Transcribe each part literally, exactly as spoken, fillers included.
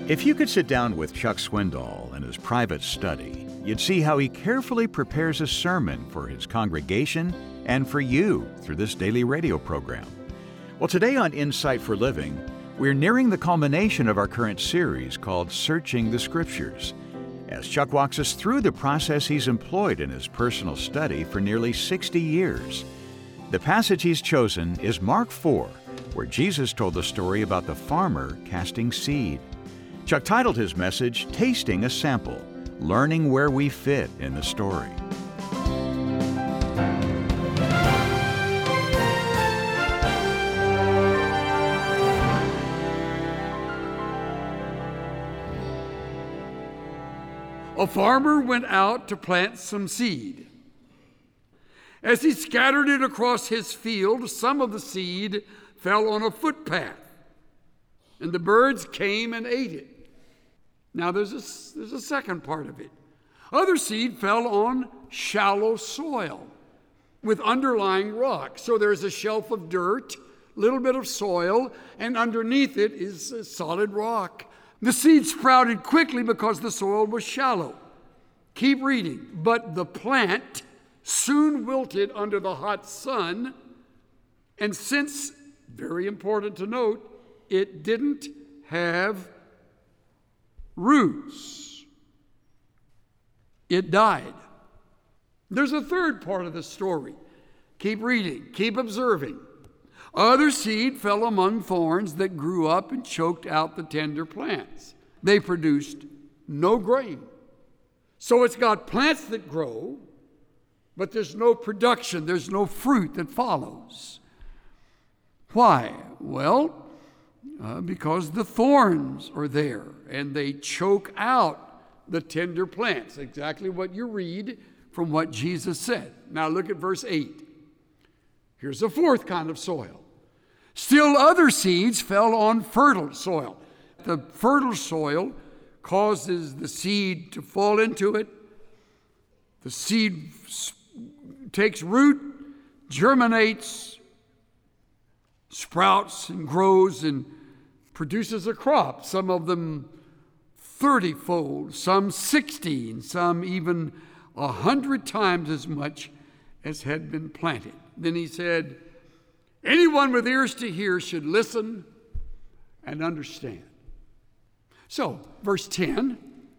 If you could sit down with Chuck Swindoll in his private study, you'd see how he carefully prepares a sermon for his congregation and for you through this daily radio program. Well, today on Insight for Living, we're nearing the culmination of our current series called Searching the Scriptures, as Chuck walks us through the process he's employed in his personal study for nearly sixty years. The passage he's chosen is Mark four, where Jesus told the story about the farmer casting seed. Chuck titled his message, Tasting a Sample, Learning Where We Fit in the Story. A farmer went out to plant some seed. As he scattered it across his field, some of the seed fell on a footpath, and the birds came and ate it. Now there's a, there's a second part of it. Other seed fell on shallow soil with underlying rock. So there's a shelf of dirt, little bit of soil, and underneath it is a solid rock. The seed sprouted quickly because the soil was shallow. Keep reading. But the plant soon wilted under the hot sun, and since, very important to note, it didn't have roots, it died. There's a third part of the story. Keep reading, keep observing. Other seed fell among thorns that grew up and choked out the tender plants. They produced no grain. So it's got plants that grow, but there's no production, there's no fruit that follows. Why? Well, uh, because the thorns are there and they choke out the tender plants. Exactly what you read from what Jesus said. Now look at verse eight. Here's a fourth kind of soil. Still other seeds fell on fertile soil. The fertile soil causes the seed to fall into it. The seed takes root, germinates, sprouts and grows and produces a crop. Some of them thirty-fold, some sixty, and some even a hundred times as much as had been planted. Then he said, anyone with ears to hear should listen and understand. So, verse ten,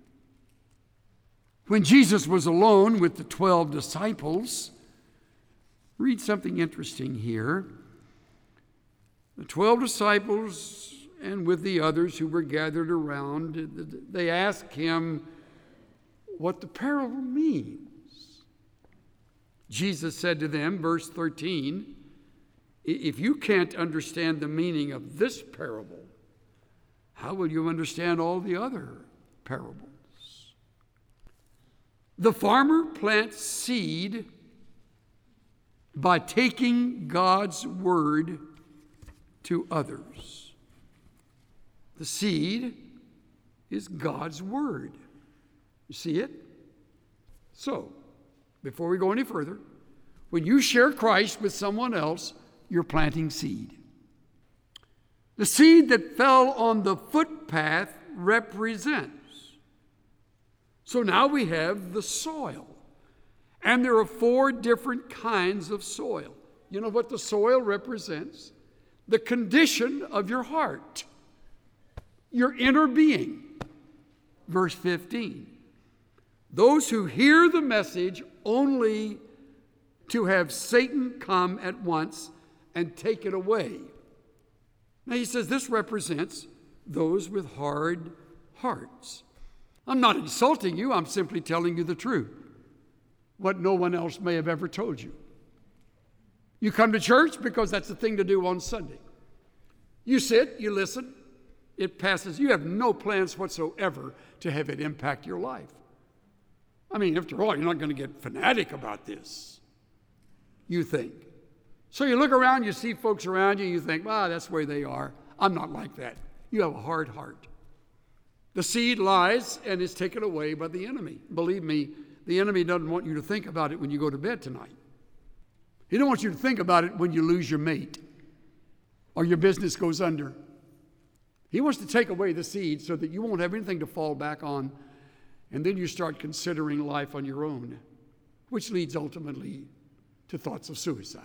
when Jesus was alone with the twelve disciples, read something interesting here. The twelve disciples and with the others who were gathered around, they asked him what the parable means. Jesus said to them, verse thirteen, if you can't understand the meaning of this parable, how will you understand all the other parables? The farmer plants seed by taking God's word to others. The seed is God's word. You see it? So, before we go any further, when you share Christ with someone else, you're planting seed. The seed that fell on the footpath represents. So now we have the soil. And there are four different kinds of soil. You know what the soil represents? The condition of your heart, your inner being. Verse fifteen. Those who hear the message only to have Satan come at once and take it away. Now he says this represents those with hard hearts. I'm not insulting you, I'm simply telling you the truth, what no one else may have ever told you. You come to church because that's the thing to do on Sunday. You sit, you listen, it passes. You have no plans whatsoever to have it impact your life. I mean, after all, you're not going to get fanatic about this, you think. So you look around, you see folks around you, you think, ah, that's where they are. I'm not like that. You have a hard heart. The seed lies and is taken away by the enemy. Believe me, the enemy doesn't want you to think about it when you go to bed tonight. He don't want you to think about it when you lose your mate or your business goes under. He wants to take away the seed so that you won't have anything to fall back on, and then you start considering life on your own, which leads ultimately to thoughts of suicide.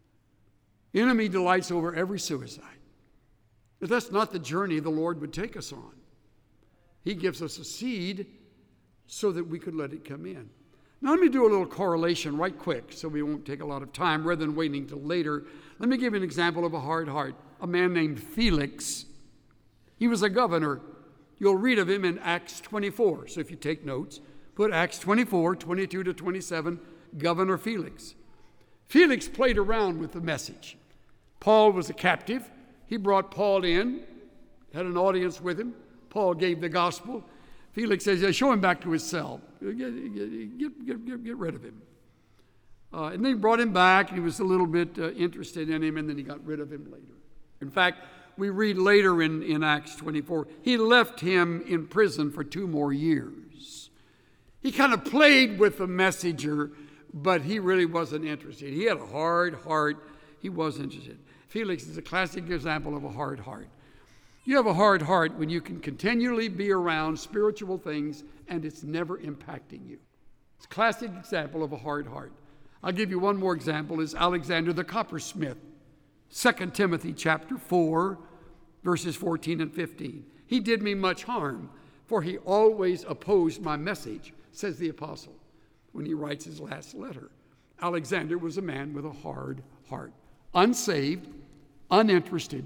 The enemy delights over every suicide. But that's not the journey the Lord would take us on. He gives us a seed so that we could let it come in. Now let me do a little correlation right quick so we won't take a lot of time rather than waiting till later. Let me give you an example of a hard heart. A man named Felix. He was a governor. You'll read of him in Acts twenty-four. So if you take notes, put Acts twenty-four, twenty-two to twenty-seven, Governor Felix. Felix played around with the message. Paul was a captive. He brought Paul in, had an audience with him. Paul gave the gospel. Felix says, yeah, show him back to his cell. Get, get, get, get, get rid of him. Uh, and then he brought him back, and he was a little bit uh, interested in him, and then he got rid of him later. In fact, we read later in, in Acts twenty-four, he left him in prison for two more years. He kind of played with the messenger, but he really wasn't interested. He had a hard heart. He was interested. Felix is a classic example of a hard heart. You have a hard heart when you can continually be around spiritual things and it's never impacting you. It's a classic example of a hard heart. I'll give you one more example, is Alexander the coppersmith. Second Timothy chapter four, verses fourteen and fifteen. He did me much harm, for he always opposed my message, says the apostle when he writes his last letter. Alexander was a man with a hard heart. Unsaved, uninterested,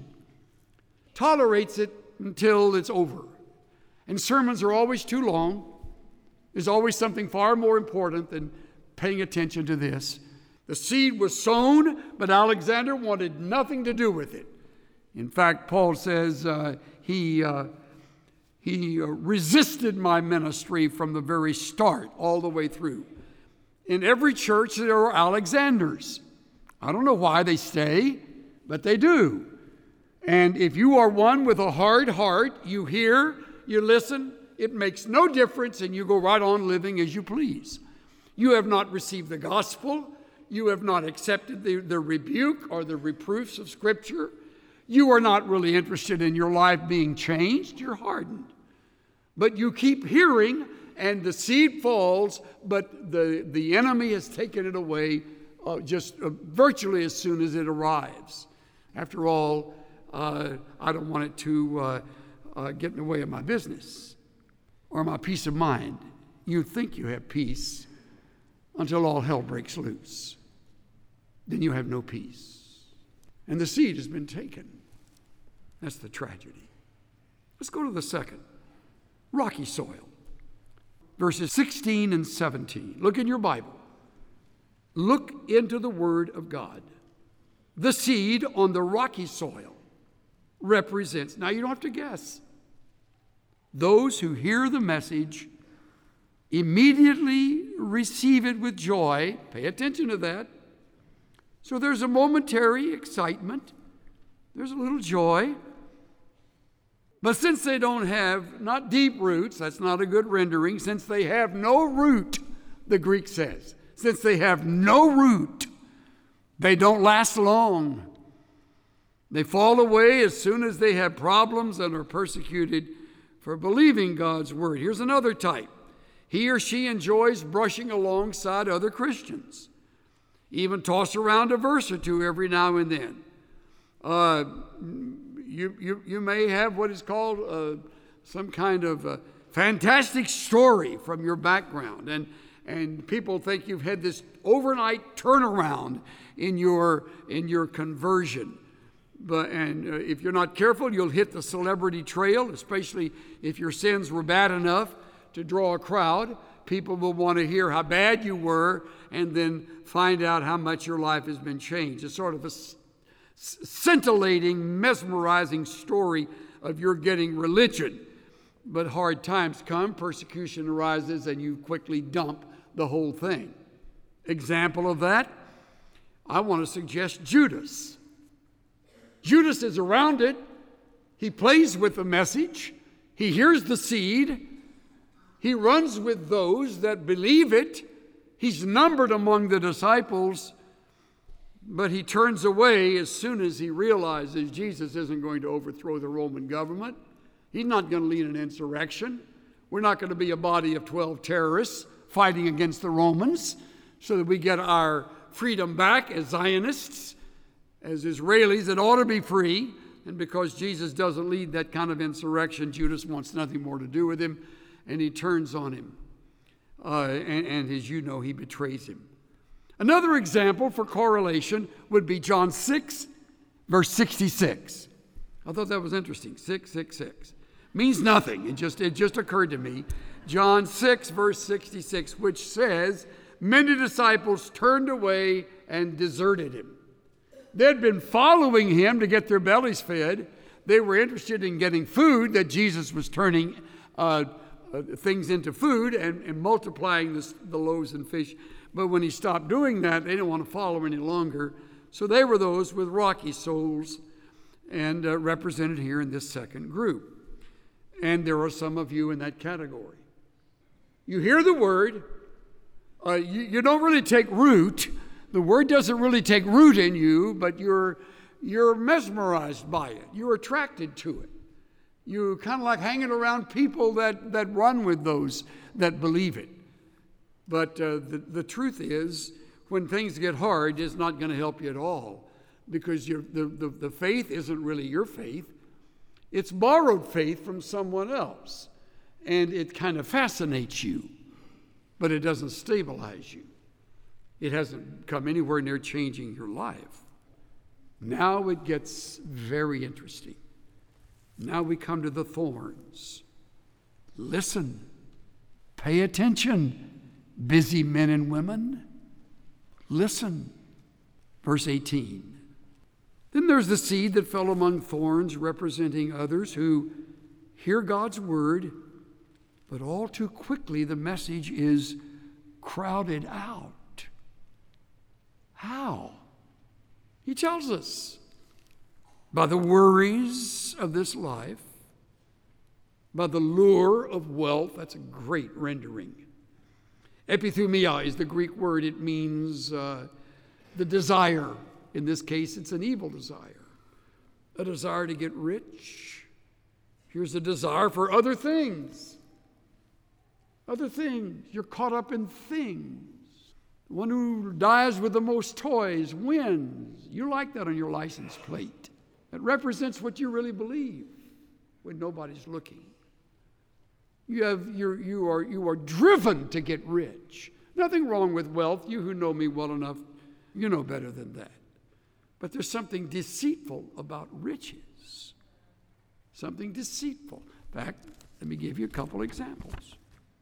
tolerates it until it's over. And sermons are always too long. There's always something far more important than paying attention to this. The seed was sown, but Alexander wanted nothing to do with it. In fact, Paul says uh, he, uh, he uh, resisted my ministry from the very start, all the way through. In every church, there are Alexanders. I don't know why they stay, but they do. And if you are one with a hard heart, you hear, you listen, it makes no difference, and you go right on living as you please. You have not received the gospel. You have not accepted the, the rebuke or the reproofs of Scripture. You are not really interested in your life being changed. You're hardened. But you keep hearing, and the seed falls, but the, the enemy has taken it away uh, just uh, virtually as soon as it arrives. After all, uh, I don't want it to uh, uh, get in the way of my business or my peace of mind. You think you have peace until all hell breaks loose. Then you have no peace. And the seed has been taken. That's the tragedy. Let's go to the second. Rocky soil. Verses sixteen and seventeen. Look in your Bible. Look into the Word of God. The seed on the rocky soil represents, now you don't have to guess, those who hear the message, immediately receive it with joy. Pay attention to that. So there's a momentary excitement. There's a little joy. But since they don't have, not deep roots, that's not a good rendering, since they have no root, the Greek says, since they have no root, they don't last long. They fall away as soon as they have problems and are persecuted for believing God's word. Here's another type. He or she enjoys brushing alongside other Christians. Even toss around a verse or two every now and then. Uh, you, you, you may have what is called uh, some kind of uh, fantastic story from your background. And, and people think you've had this overnight turnaround in your, in your conversion. But, and uh, if you're not careful, you'll hit the celebrity trail, especially if your sins were bad enough to draw a crowd. People will want to hear how bad you were and then find out how much your life has been changed. It's sort of a scintillating, mesmerizing story of your getting religion. But hard times come, persecution arises, and you quickly dump the whole thing. Example of that, I want to suggest Judas. Judas is around it. He plays with the message. He hears the seed. He runs with those that believe it. He's numbered among the disciples. But he turns away as soon as he realizes Jesus isn't going to overthrow the Roman government. He's not going to lead an insurrection. We're not going to be a body of twelve terrorists fighting against the Romans so that we get our freedom back as Zionists, as Israelis that ought to be free. And because Jesus doesn't lead that kind of insurrection, Judas wants nothing more to do with him, and he turns on him. Uh, and, and as you know, he betrays him. Another example for correlation would be John six, verse sixty-six. I thought that was interesting. six six six. Means nothing. It just, it just occurred to me. John six, verse sixty-six, which says, many disciples turned away and deserted him. They'd been following him to get their bellies fed. They were interested in getting food, that Jesus was turning uh, uh, things into food and, and multiplying this, the loaves and fish. But when he stopped doing that, they didn't want to follow any longer. So they were those with rocky souls, and uh, represented here in this second group. And there are some of you in that category. You hear the word, uh, you, you don't really take root. The word doesn't really take root in you, but you're, you're mesmerized by it. You're attracted to it. You're kind of like hanging around people that, that run with those that believe it. But uh, the, the truth is, when things get hard, it's not going to help you at all, because you're, the, the, the faith isn't really your faith. It's borrowed faith from someone else, and it kind of fascinates you, but it doesn't stabilize you. It hasn't come anywhere near changing your life. Now it gets very interesting. Now we come to the thorns. Listen, pay attention, busy men and women. Listen. Verse eighteen. Then there's the seed that fell among thorns, representing others who hear God's word, but all too quickly the message is crowded out. How? He tells us. By the worries of this life, by the lure of wealth. That's a great rendering. Epithumia is the Greek word. It means uh, the desire. In this case, it's an evil desire. A desire to get rich. Here's a desire for other things. Other things. You're caught up in things. The one who dies with the most toys wins. You like that on your license plate. It represents what you really believe when nobody's looking. You have, you're, you are, you are driven to get rich. Nothing wrong with wealth. You who know me well enough, you know better than that. But there's something deceitful about riches. Something deceitful. In fact, let me give you a couple examples.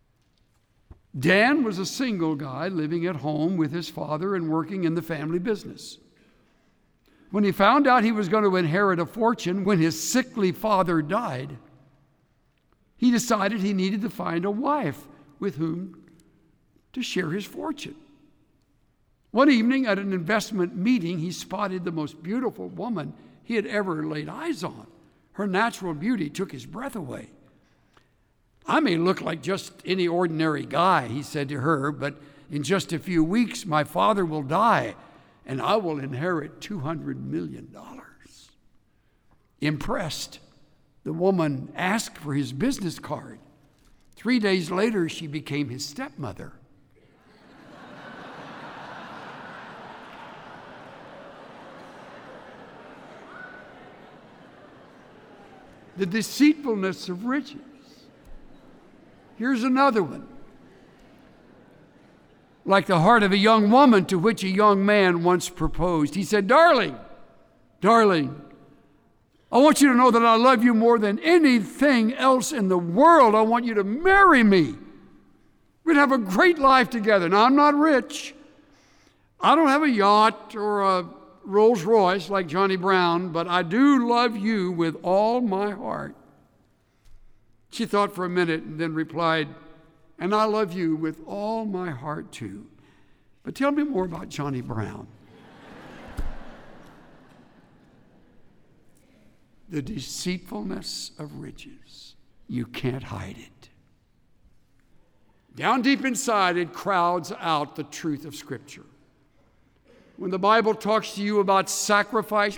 Dan was a single guy living at home with his father and working in the family business. When he found out he was going to inherit a fortune when his sickly father died, he decided he needed to find a wife with whom to share his fortune. One evening at an investment meeting, he spotted the most beautiful woman he had ever laid eyes on. Her natural beauty took his breath away. I may look like just any ordinary guy, he said to her, but in just a few weeks, my father will die, and I will inherit two hundred million dollars. Impressed, the woman asked for his business card. Three days later, she became his stepmother. The deceitfulness of riches. Here's another one. Like the heart of a young woman to which a young man once proposed. He said, darling, darling, I want you to know that I love you more than anything else in the world. I want you to marry me. We'd have a great life together. Now, I'm not rich. I don't have a yacht or a Rolls Royce like Johnny Brown, but I do love you with all my heart. She thought for a minute and then replied, and I love you with all my heart too. But tell me more about Johnny Brown. The deceitfulness of riches. You can't hide it. Down deep inside, it crowds out the truth of Scripture. When the Bible talks to you about sacrifice,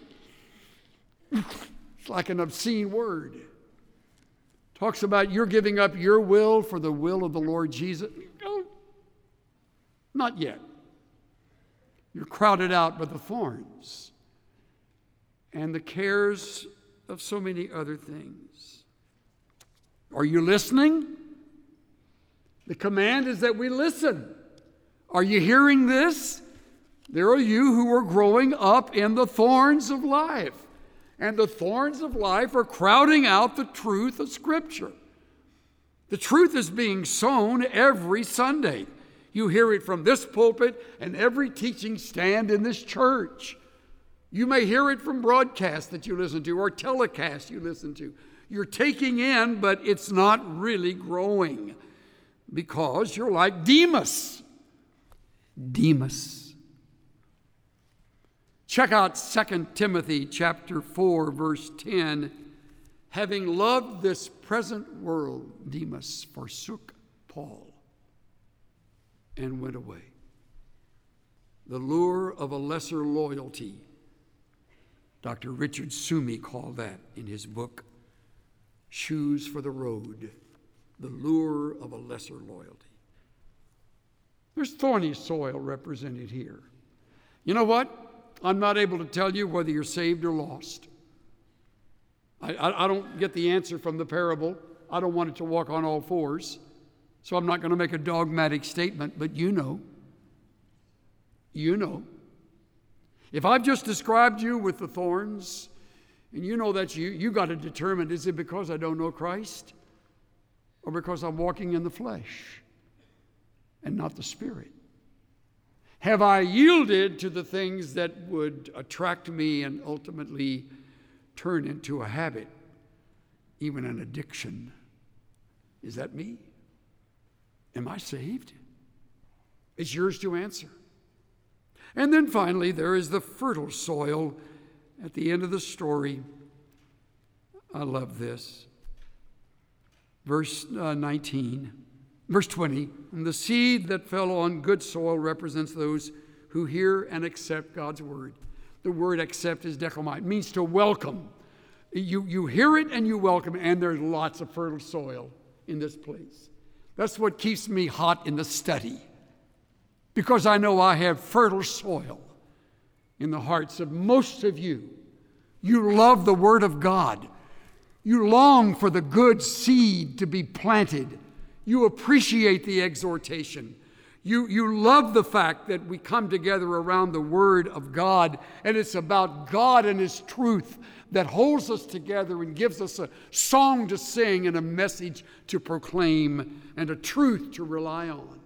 it's like an obscene word. Talks about you're giving up your will for the will of the Lord Jesus. No, not yet. You're crowded out by the thorns and the cares of so many other things. Are you listening? The command is that we listen. Are you hearing this? There are you who are growing up in the thorns of life. And the thorns of life are crowding out the truth of Scripture. The truth is being sown every Sunday. You hear it from this pulpit and every teaching stand in this church. You may hear it from broadcasts that you listen to or telecasts you listen to. You're taking in, but it's not really growing because you're like Demas. Demas. Check out Second Timothy chapter four, verse ten. Having loved this present world, Demas forsook Paul and went away. The lure of a lesser loyalty. Doctor Richard Sumi called that in his book, Shoes for the Road, the lure of a lesser loyalty. There's thorny soil represented here. You know what? I'm not able to tell you whether you're saved or lost. I, I, I don't get the answer from the parable. I don't want it to walk on all fours. So I'm not going to make a dogmatic statement, but you know. You know. If I've just described you with the thorns, and you know that's you, you got to determine, is it because I don't know Christ? Or because I'm walking in the flesh and not the Spirit? Have I yielded to the things that would attract me and ultimately turn into a habit, even an addiction? Is that me? Am I saved? It's yours to answer. And then finally, there is the fertile soil at the end of the story. I love this. Verse uh, nineteen. Verse twenty, and the seed that fell on good soil represents those who hear and accept God's word. The word accept is dekomai. It means to welcome. You, you hear it and you welcome it, and there's lots of fertile soil in this place. That's what keeps me hot in the study, because I know I have fertile soil in the hearts of most of you. You love the word of God. You long for the good seed to be planted. You appreciate the exhortation. You, you love the fact that we come together around the Word of God, and it's about God and His truth that holds us together and gives us a song to sing and a message to proclaim and a truth to rely on.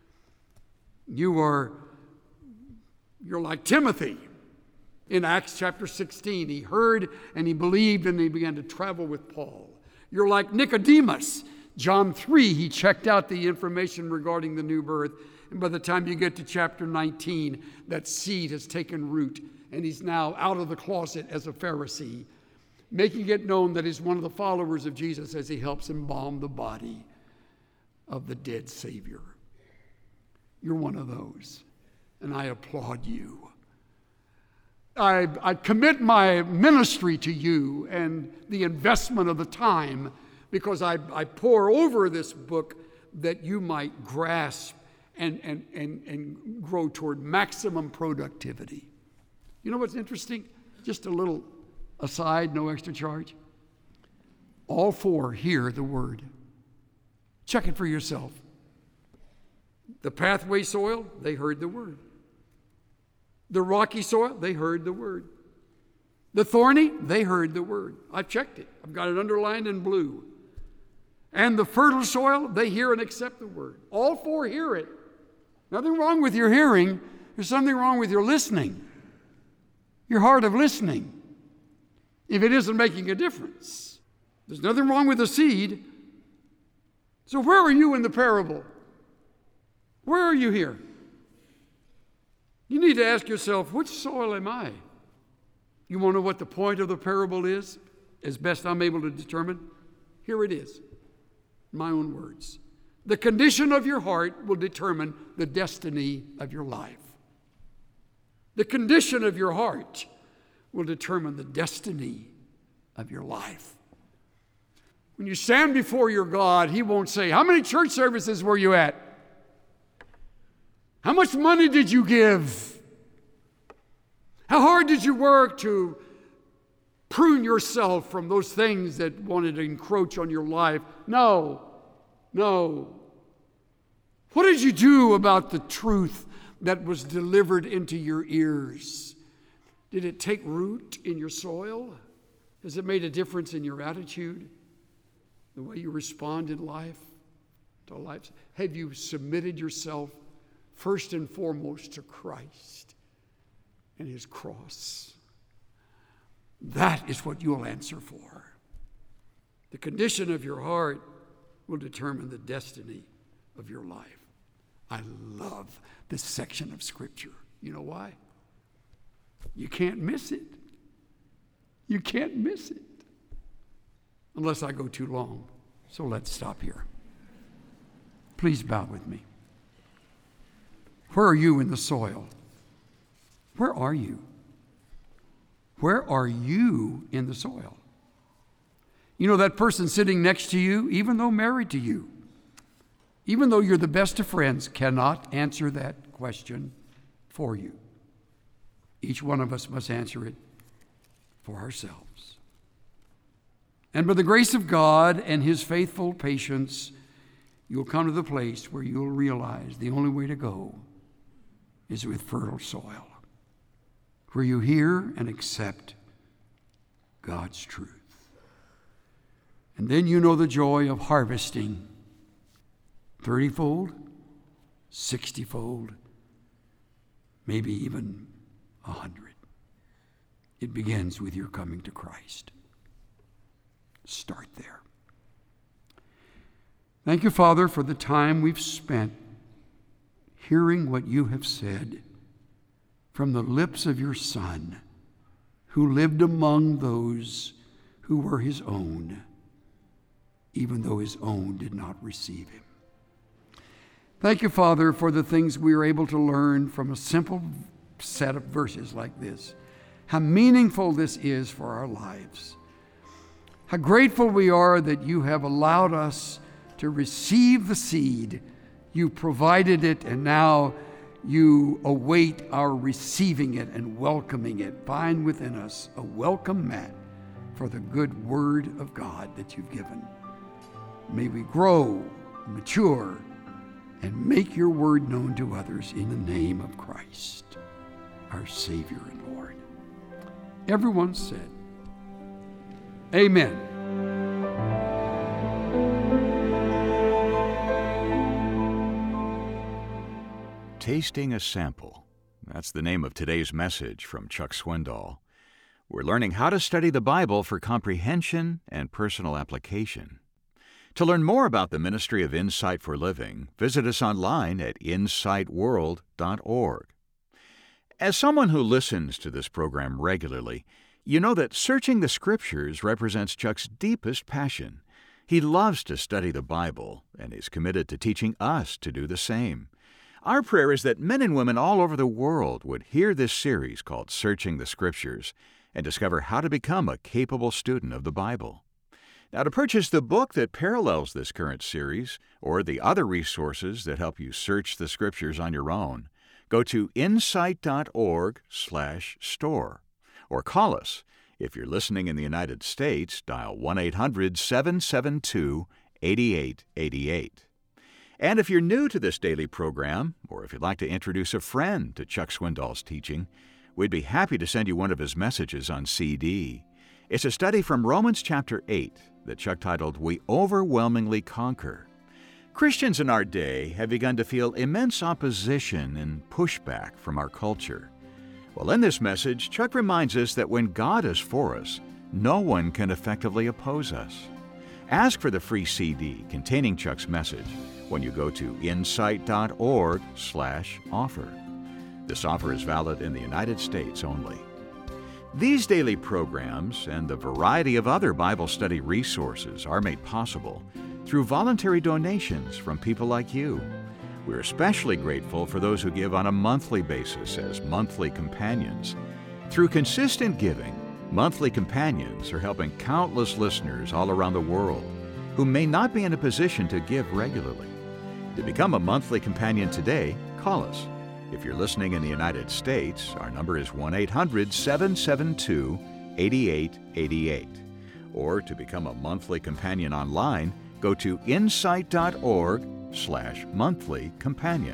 You are, you're like Timothy in Acts chapter sixteen. He heard and he believed and he began to travel with Paul. You're like Nicodemus. John three, he checked out the information regarding the new birth. And by the time you get to chapter nineteen, that seed has taken root. And he's now out of the closet as a Pharisee, making it known that he's one of the followers of Jesus as he helps embalm the body of the dead Savior. You're one of those, and I applaud you. I, I commit my ministry to you and the investment of the time, because I, I pour over this book that you might grasp and, and, and, and grow toward maximum productivity. You know what's interesting? Just a little aside, no extra charge. All four hear the word. Check it for yourself. The pathway soil, they heard the word. The rocky soil, they heard the word. The thorny, they heard the word. I checked it. I've got it underlined in blue. And the fertile soil, they hear and accept the word. All four hear it. Nothing wrong with your hearing. There's something wrong with your listening. Your heart of listening. If it isn't making a difference. There's nothing wrong with the seed. So where are you in the parable? Where are you here? You need to ask yourself, which soil am I? You want to know what the point of the parable is? As best I'm able to determine? Here it is. My own words. The condition of your heart will determine the destiny of your life. The condition of your heart will determine the destiny of your life. When you stand before your God, He won't say, how many church services were you at? How much money did you give? How hard did you work to prune yourself from those things that wanted to encroach on your life? No, no. What did you do about the truth that was delivered into your ears? Did it take root in your soil? Has it made a difference in your attitude? The way you respond in life to life? Have you submitted yourself first and foremost to Christ and His cross? That is what you'll answer for. The condition of your heart will determine the destiny of your life. I love this section of Scripture. You know why? You can't miss it. You can't miss it. Unless I go too long. So let's stop here. Please bow with me. Where are you in the soil? Where are you? Where are you in the soil? You know, that person sitting next to you, even though married to you, even though you're the best of friends, cannot answer that question for you. Each one of us must answer it for ourselves. And by the grace of God and His faithful patience, you'll come to the place where you'll realize the only way to go is with fertile soil, where you hear and accept God's truth. And then you know the joy of harvesting thirty-fold, sixty-fold, maybe even a hundred. It begins with your coming to Christ. Start there. Thank you, Father, for the time we've spent hearing what you have said from the lips of your Son, who lived among those who were His own, even though His own did not receive Him. Thank you, Father, for the things we are able to learn from a simple set of verses like this. How meaningful this is for our lives. How grateful we are that you have allowed us to receive the seed. You provided it, and now you await our receiving it and welcoming it. Find within us a welcome mat for the good word of God that you've given. May we grow, mature, and make your word known to others in the name of Christ, our Savior and Lord. Everyone said, Amen. Tasting a Sample. That's the name of today's message from Chuck Swindoll. We're learning how to study the Bible for comprehension and personal application. To learn more about the ministry of Insight for Living, visit us online at insight world dot org. As someone who listens to this program regularly, you know that searching the Scriptures represents Chuck's deepest passion. He loves to study the Bible and is committed to teaching us to do the same. Our prayer is that men and women all over the world would hear this series called Searching the Scriptures and discover how to become a capable student of the Bible. Now, to purchase the book that parallels this current series or the other resources that help you search the Scriptures on your own, go to insight dot org slash store or call us. If you're listening in the United States, dial one eight hundred seven seven two eight eight eight eight. And if you're new to this daily program, or if you'd like to introduce a friend to Chuck Swindoll's teaching, we'd be happy to send you one of his messages on C D. It's a study from Romans chapter eight that Chuck titled, We Overwhelmingly Conquer. Christians in our day have begun to feel immense opposition and pushback from our culture. Well, in this message, Chuck reminds us that when God is for us, no one can effectively oppose us. Ask for the free C D containing Chuck's message when you go to insight dot org slash offer. This offer is valid in the United States only. These daily programs and the variety of other Bible study resources are made possible through voluntary donations from people like you. We're especially grateful for those who give on a monthly basis as monthly companions. Through consistent giving, monthly companions are helping countless listeners all around the world who may not be in a position to give regularly. To become a monthly companion today, call us. If you're listening in the United States, our number is one eight hundred, seven seven two, eight eight eight eight. Or to become a monthly companion online, go to insight.org slash monthly companion.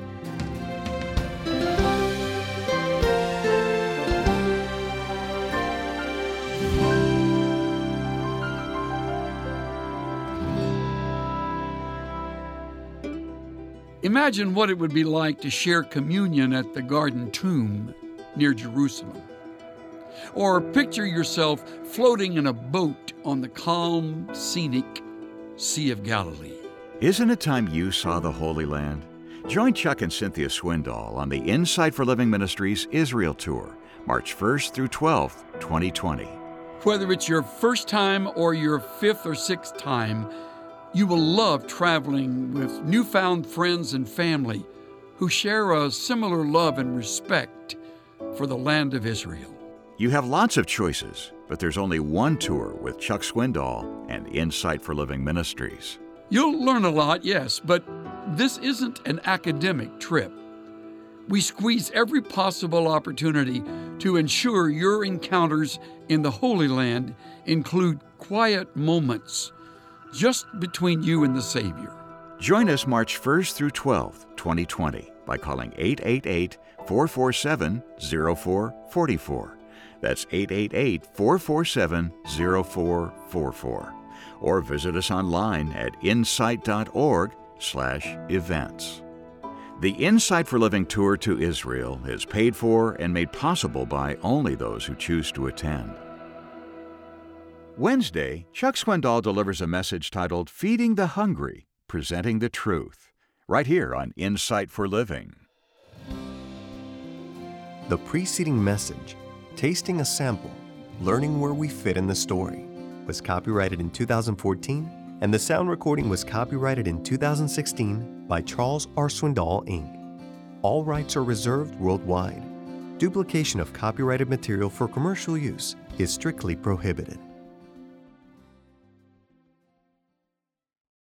Imagine what it would be like to share communion at the Garden Tomb near Jerusalem. Or picture yourself floating in a boat on the calm, scenic Sea of Galilee. Isn't it time you saw the Holy Land? Join Chuck and Cynthia Swindoll on the Insight for Living Ministries Israel Tour, March first through twelfth, twenty twenty. Whether it's your first time or your fifth or sixth time, you will love traveling with newfound friends and family who share a similar love and respect for the land of Israel. You have lots of choices, but there's only one tour with Chuck Swindoll and Insight for Living Ministries. You'll learn a lot, yes, but this isn't an academic trip. We squeeze every possible opportunity to ensure your encounters in the Holy Land include quiet moments just between you and the Savior. Join us March first through twelfth, twenty twenty by calling eight eight eight, four four seven, zero four four four. That's eight eight eight, four four seven, zero four four four. Or visit us online at insight.org slash events. The Insight for Living Tour to Israel is paid for and made possible by only those who choose to attend. Wednesday, Chuck Swindoll delivers a message titled Feeding the Hungry, Presenting the Truth, right here on Insight for Living. The preceding message, Tasting a Sample, Learning Where We Fit in the Story, was copyrighted in two thousand fourteen, and the sound recording was copyrighted in two thousand sixteen by Charles R. Swindoll, Incorporated. All rights are reserved worldwide. Duplication of copyrighted material for commercial use is strictly prohibited.